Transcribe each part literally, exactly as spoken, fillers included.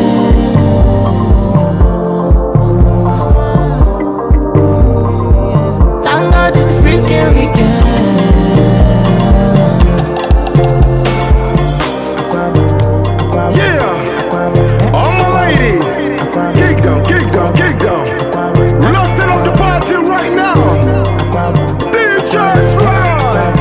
Thank God it's a freaking weekend. Yeah, all my ladies, kick down, kick down, kick down. Lusting up the party right now. D J Slide,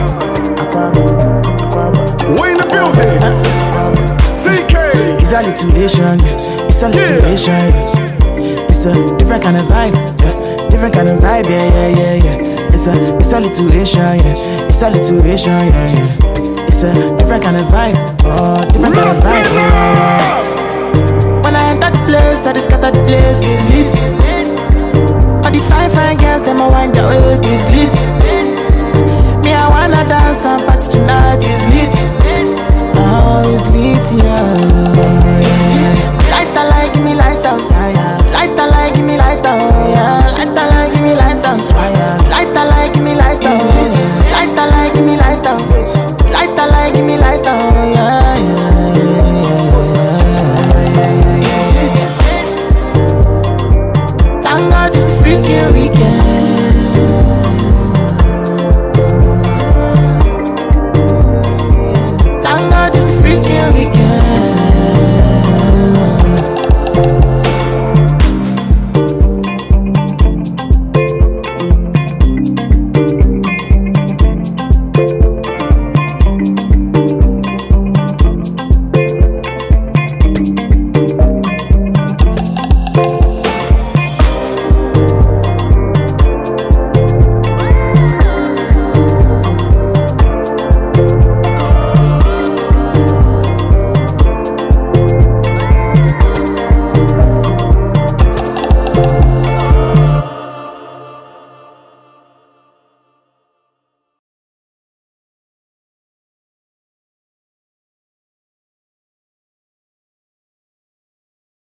we in the building. C K, It's a situation, yeah. It's a situation, yeah. It's a different kind of vibe, yeah. Different kind of vibe, yeah, yeah, yeah, yeah. It's a, it's a situation, yeah. It's a situation, yeah, yeah. It's a different kind of vibe, oh, different kind of vibe, yeah, yeah, yeah. When I enter the place, I just got that place, it's lit. All the fine, fine girls, them a wind their waist, it's lit. Me, I wanna dance and party tonight, it's lit. Oh, it's lit, yeah, yeah. Lighter like, give me lighter, lighter like, give me lighter, yeah. Lighter like, give me lighter, lighter like, give me lighter, lighter like, give me lighter, lighter like, give me lighter, yeah, yeah, yeah. Thank God it's a freaking weekend.